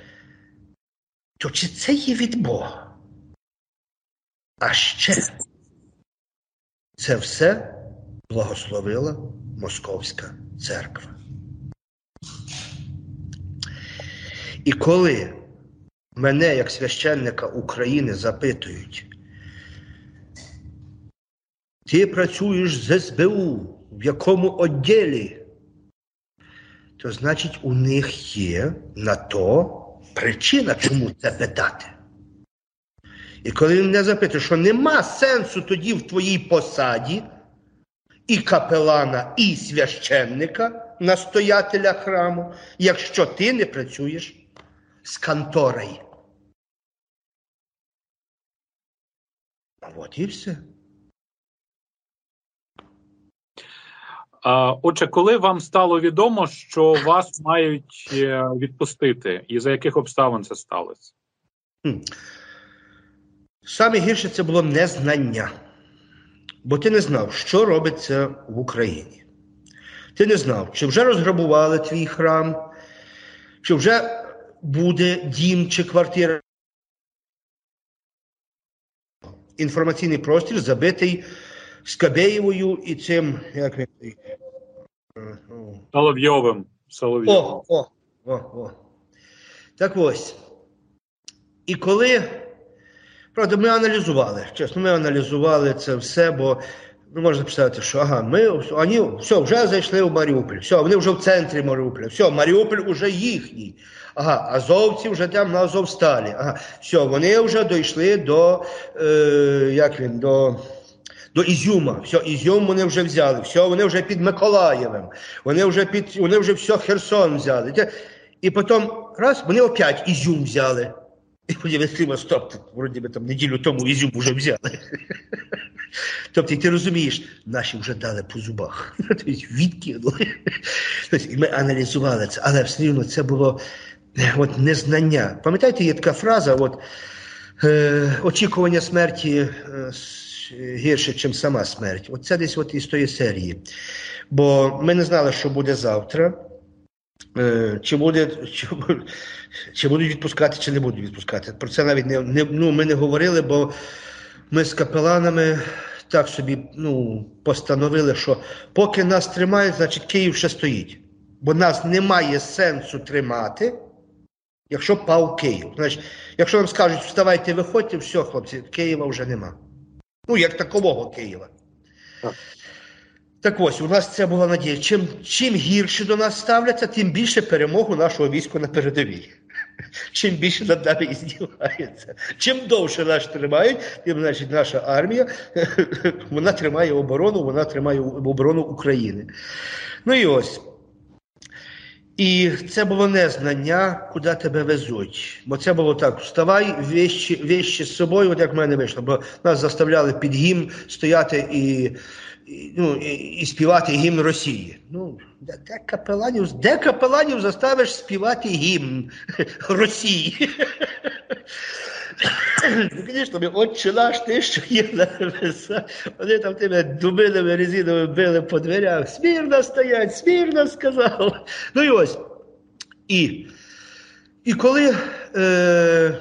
То чи це є від Бога? А ще це все благословила Московська церква. І коли мене, як священника України, запитують, ти працюєш з ес бе у, в якому відділі? То значить у них є на то причина, чому це питати. І коли він мене запитує, що нема сенсу тоді в твоїй посаді і капелана, і священника настоятеля храму, якщо ти не працюєш з канторою. От і все. Отже, коли вам стало відомо, що вас мають відпустити, і за яких обставин це сталося? Саме гірше це було незнання. Бо ти не знав, що робиться в Україні. Ти не знав, чи вже розграбували твій храм, чи вже буде дім чи квартира. Інформаційний простір забитий Скабєєвою і цим, як він... Соловйовим. Соловйовим. О, о, о, о. Так ось. І коли... Правда, ми аналізували, чесно, ми аналізували це все, бо ну, можна представити, що ага, ми, вони, все, вже зайшли в Маріуполь, все, вони вже в центрі Маріуполя, все, Маріуполь вже їхній, ага, азовці вже там на Азовсталі, ага, все, вони вже дійшли до, е, як він, до, до Ізюма, все, Ізюм вони вже взяли, все, вони вже під Миколаєвим, вони вже під, вони вже все, Херсон взяли, і потім, раз, вони опять Ізюм взяли. І потім відкрила, стоп, вроді би там неділю тому Ізюм вже взяли. Тобто, ти розумієш, наші вже дали по зубах. Тобто, відкинули. І ми аналізували це, але все рівно це було от, незнання. Пам'ятаєте, є така фраза, от, е, очікування смерті е, гірше, ніж сама смерть. От це десь от із тої серії. Бо ми не знали, що буде завтра. Чи, буде, чи, чи будуть відпускати, чи не будуть відпускати. Про це навіть не, не, ну, ми не говорили, бо ми з капеланами так собі ну, постановили, що поки нас тримають, значить Київ ще стоїть. Бо нас немає сенсу тримати, якщо пав Київ. Значить, якщо нам скажуть, вставайте, виходьте, все, хлопці, Києва вже нема. Ну, як такового Києва. Так. Так ось, у нас це була надія. Чим, чим гірше до нас ставляться, тим більше перемогу нашого війська на передовій. Чим більше над нами іздіваються. Чим довше нас тримають, тим, значить, наша армія, вона тримає оборону, вона тримає оборону України. Ну і ось. І це було незнання, куди тебе везуть. Бо це було так, вставай, вещі, вещі з собою, от як в мене вийшло. Бо нас заставляли під гімн стояти і... І, ну, і, і співати гімн Росії. Ну, де, де капеланів, де капеланів заставиш співати гімн Росії? Ну, звісно, отче наш, ти, що є на небесах. Вони там тими дубинами резиновими били по дверях. Смірно стоять, смірно сказав. Ну і ось. І, і коли... Е,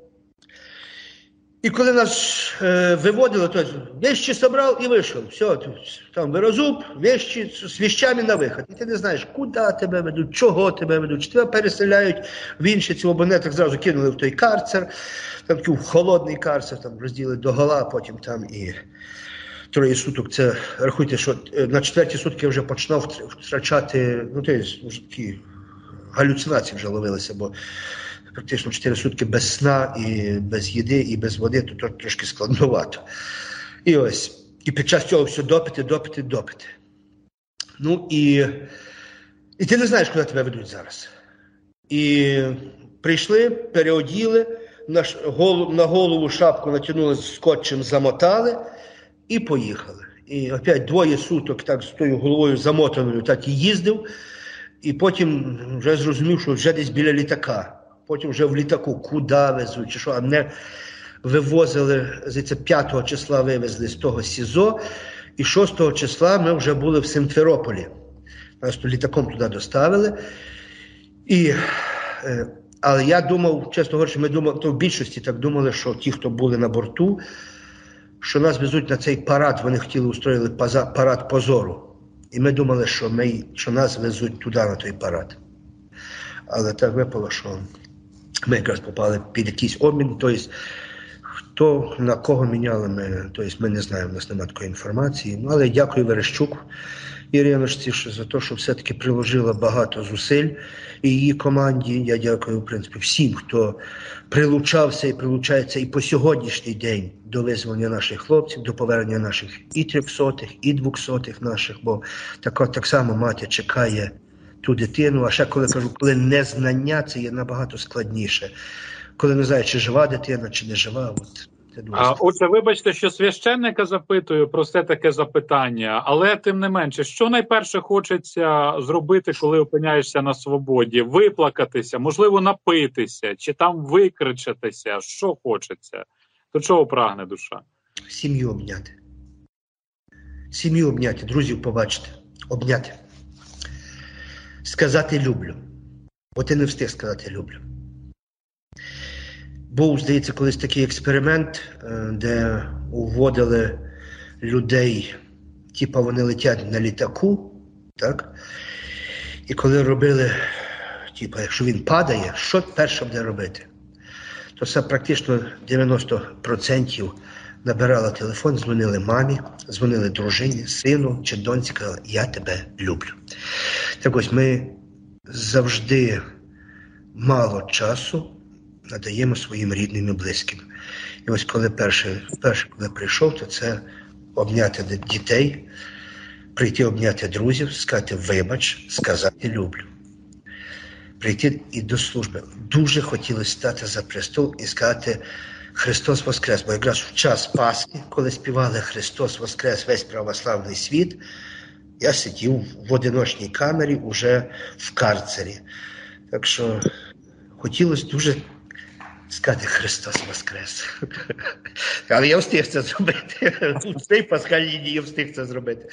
І коли нас е, виводили, то вещи собрав і вийшов. Все, там вирозуб, вещи з вещами на вихід. І ти не знаєш, куди тебе ведуть, чого тебе ведуть, чи тебе переселяють в інші ці абонентах, зразу кинули в той карцер, там такий холодний карцер, там розділи до гола, потім там і троє суток. Це, рахуйте, що на четверті сутки я вже починав втрачати, ну, то вже такі галюцинації вже ловилися, бо практично чотири сутки без сна, і без їди, і без води, то трошки складновато. І ось, і під час цього все допити, допити, допити. Ну і, і ти не знаєш, куди тебе ведуть зараз. І прийшли, переоділи, на, голову, на голову шапку натягнули, скотчем замотали і поїхали. І опять двоє суток так з тою головою замотаною так і їздив, і потім вже зрозумів, що вже десь біля літака. Потім вже в літаку, куди везуть, чи що, а мене вивозили, здається, п'ятого числа вивезли з того СІЗО, і шостого числа ми вже були в Симферополі. Нас то літаком туди доставили. І, але я думав, чесно говорячи, ми думали, то в більшості так думали, що ті, хто були на борту, що нас везуть на цей парад, вони хотіли устроїли парад позору. І ми думали, що, ми, що нас везуть туди, на той парад. Але так випало, що ми якраз попали під якийсь обмін, тобто хто на кого міняли, ми, тобто ми не знаємо, у нас немає такої інформації. Ну, але дякую Верещук Іриночці за те, що все-таки приложила багато зусиль і її команді. Я дякую, в принципі, всім, хто прилучався і прилучається і по сьогоднішній день до визволення наших хлопців, до повернення наших і трьохсотих, і двохсотих наших, бо так, так само мати чекає ту дитину, а ще коли кажу, коли незнання, це є набагато складніше. Коли не знаю, чи жива дитина, чи не жива, от це дуже А, складно. Отже, вибачте, що священника запитую про все таке запитання, але тим не менше, що найперше хочеться зробити, коли опиняєшся на свободі? Виплакатися, можливо, напитися, чи там викричатися, що хочеться? До чого прагне душа? Сім'ю обняти. Сім'ю обняти, друзів побачити, обняти. Сказати люблю. Бо ти не встиг сказати люблю. Був, здається, колись такий експеримент, де уводили людей, типа вони летять на літаку, так? І коли робили, типа, якщо він падає, що перше буде робити? То все практично дев'яносто відсотків набирали телефон, дзвонили мамі, дзвонили дружині, сину чи доньці, казали, я тебе люблю. Так ось ми завжди мало часу надаємо своїм рідним і близьким. І ось коли перше, перше коли прийшов, то це обняти дітей, прийти обняти друзів, сказати вибач, сказати люблю. Прийти і до служби. Дуже хотіли стати за престол і сказати Христос Воскрес. Бо якраз в час Пасхи, коли співали Христос Воскрес весь православний світ, я сидів в одиночній камері уже в карцері. Так що хотілося дуже сказати Христос Воскрес. Але я встиг це зробити. У цей пасхальній дні я встиг це зробити.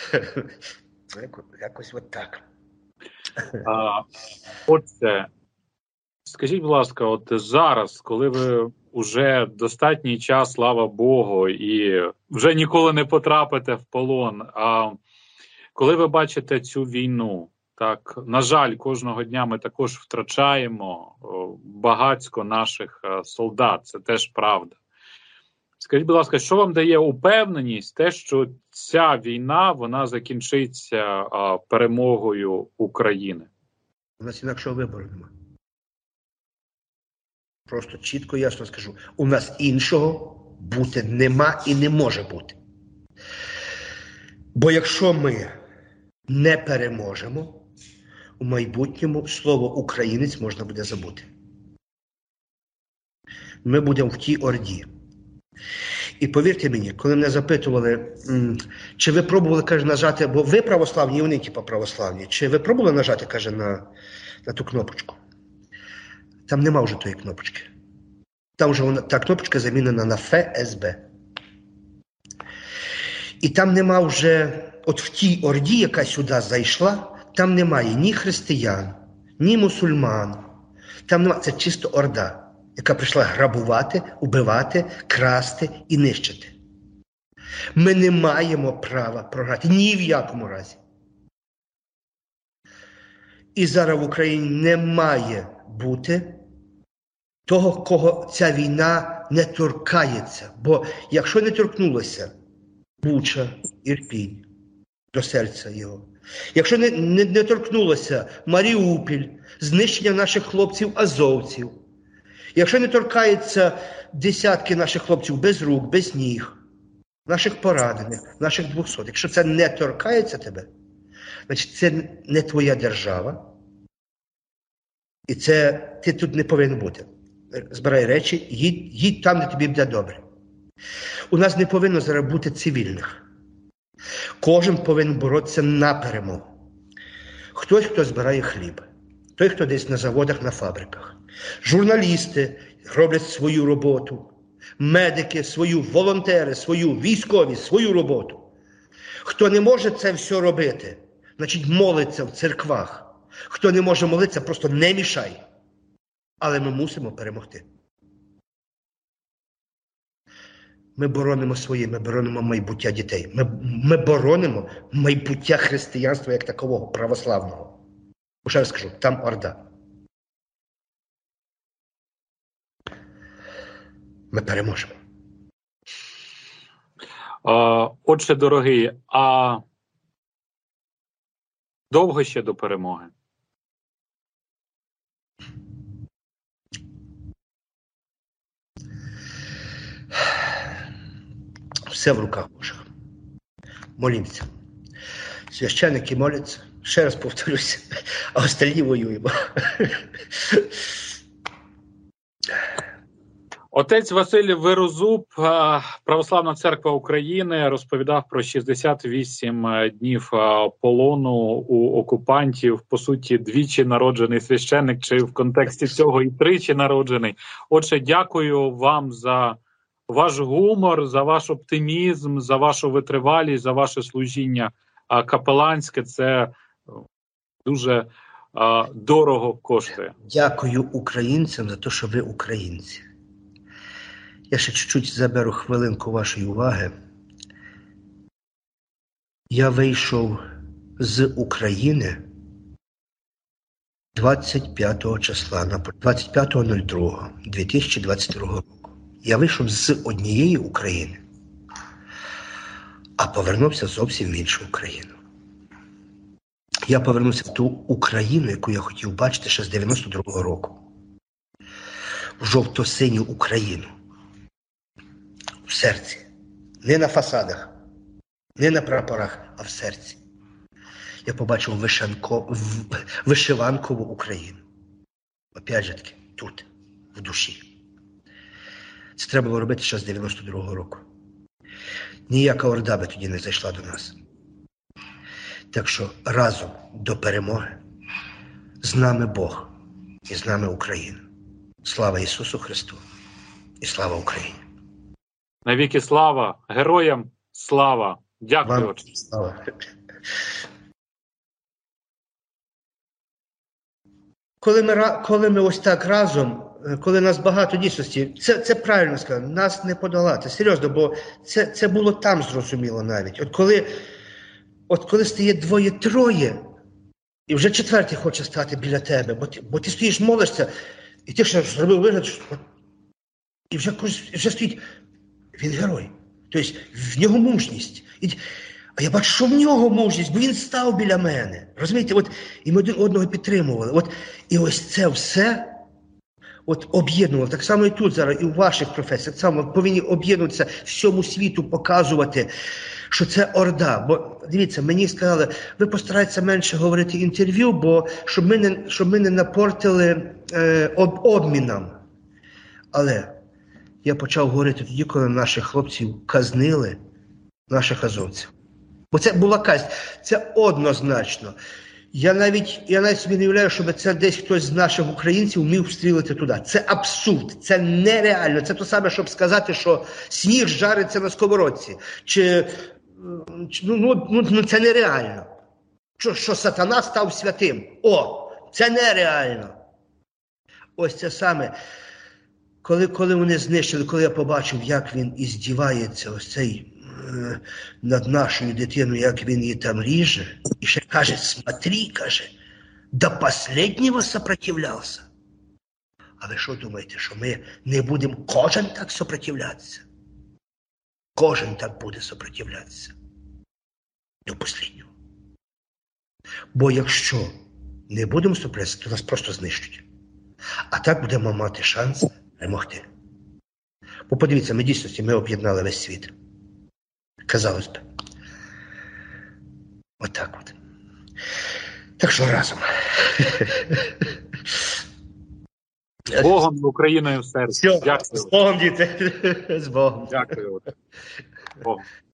Якось от так. А, Отже, скажіть, будь ласка, от зараз, коли ви вже достатній час, слава Богу, і вже ніколи не потрапите в полон, а коли ви бачите цю війну, так, на жаль, кожного дня ми також втрачаємо багатько наших солдат, це теж правда. Скажіть, будь ласка, що вам дає упевненість те, що ця війна, вона закінчиться а, перемогою України? У нас інакшого вибору немає. Просто чітко, ясно скажу. У нас іншого бути нема і не може бути. Бо якщо ми не переможемо, у майбутньому слово «українець» можна буде забути. Ми будемо в тій орді. І повірте мені, коли мене запитували, чи ви пробували, каже, нажати, бо ви православні, і вони типу православні, чи ви пробували нажати, каже, на, на ту кнопочку? Там нема вже тої кнопочки. Там вже вона, та кнопочка замінена на Ф С Б. І там нема вже, от в тій орді, яка сюди зайшла, там немає ні християн, ні мусульман. Там немає, це чисто орда, яка прийшла грабувати, убивати, красти і нищити. Ми не маємо права програти ні в якому разі. І зараз в Україні не має бути того, кого ця війна не торкається. Бо якщо не торкнулося Буча, Ірпінь до серця його, якщо не, не, не торкнулося Маріуполь, знищення наших хлопців-азовців, якщо не торкається десятки наших хлопців без рук, без ніг, наших поранених, наших двохсот, якщо це не торкається тебе, значить це не твоя держава, і це ти тут не повинен бути. Збирай речі, їдь, їдь там, де тобі буде добре. У нас не повинно зараз бути цивільних. Кожен повинен боротися на перемогу. Хтось, хто збирає хліб, той, хто десь на заводах, на фабриках. Журналісти роблять свою роботу, медики свою, волонтери свою, військові свою роботу. Хто не може це все робити, значить молиться в церквах. Хто не може молитися, просто не мішай. Але ми мусимо перемогти. Ми боронимо своє, ми боронимо майбуття дітей. Ми, ми боронимо майбуття християнства як такового, православного. Бо ще раз скажу, там орда. Ми переможемо. А, отже, дорогий, а довго ще до перемоги? Все в руках Божих. Молімося. Священники моляться, Ще раз повторюся, а остальні воюємо. Отець Василь Вирозуб, Православна Церква України, розповідав про шістдесят вісім днів полону у окупантів. По суті, двічі народжений священник, чи в контексті цього і тричі народжений. Отже, дякую вам за ваш гумор, за ваш оптимізм, за вашу витривалість, за ваше служіння капеланське. Це дуже дорого коштує. Дякую українцям за те, що ви українці. Я ще чуть-чуть заберу хвилинку вашої уваги. Я вийшов з України двадцять п'ятого числа, двадцять п'ятого другого дві тисячі двадцять другого року. Я вийшов з однієї України, а повернувся зовсім в іншу Україну. Я повернувся в ту Україну, яку я хотів бачити ще з дев'яносто другого року. В жовто-синю Україну. В серці. Не на фасадах, не на прапорах, а в серці. Я побачив вишанко, вишиванкову Україну. Опять же таки, тут, в душі. Це треба було робити ще з дев'яносто другого року. Ніяка орда би тоді не зайшла до нас. Так що разом до перемоги. З нами Бог і з нами Україна. Слава Ісусу Христу і слава Україні. Навіки слава, героям слава. Дякую. Вам слава. Коли ми, коли ми ось так разом, коли нас багато дійсності, це, це правильно сказано, нас не подолати. Серйозно, бо це, це було там зрозуміло навіть. От коли, от коли стає двоє-троє, і вже четвертий хоче стати біля тебе, бо ти, бо ти стоїш, молишся, і ти ще зробив вигляд, що, і вже, вже стоїть, він герой. Тобто в нього мужність. І, а я бачу, що в нього мужність, бо він став біля мене. Розумієте, от, і ми один одного підтримували. От, і ось це все от, об'єднувало. Так само і тут зараз, і у ваших професіях. Так само повинні об'єднуватися, всьому світу показувати, що це орда. Бо, дивіться, мені сказали, ви постарайтеся менше говорити інтерв'ю, бо щоб ми не, щоб ми не напортили е, об, обмінам. Але я почав говорити тоді, коли наших хлопців казнили, наших азовців. Бо це була казнь. Це однозначно. Я навіть, я навіть собі не уявляю, щоб це десь хтось з наших українців міг встрілити туди. Це абсурд, це нереально. Це те саме, щоб сказати, що сніг жариться на сковородці. Чи, ну, ну, ну це нереально. Що, що сатана став святим. О, це нереально. Ось це саме. Коли, коли вони знищили, коли я побачив, як він іздівається, ось цей, е, над нашою дитиною, як він її там ріже, і ще каже, смотри, каже, до последнього сопротивлявся. А ви що думаєте, що ми не будемо кожен так сопротивлятися? Кожен так буде сопротивлятися. До останнього. Бо якщо не будемо сопротивлятися, то нас просто знищать. А так будемо мати шанс перемогти. Бо подивіться, ми дійсності, ми об'єднали весь світ. Казалось би. Отак от. Так що разом. З Богом, з Україною в серці. Все, дякую. З Богом, діти. З Богом. Дякую. Богом.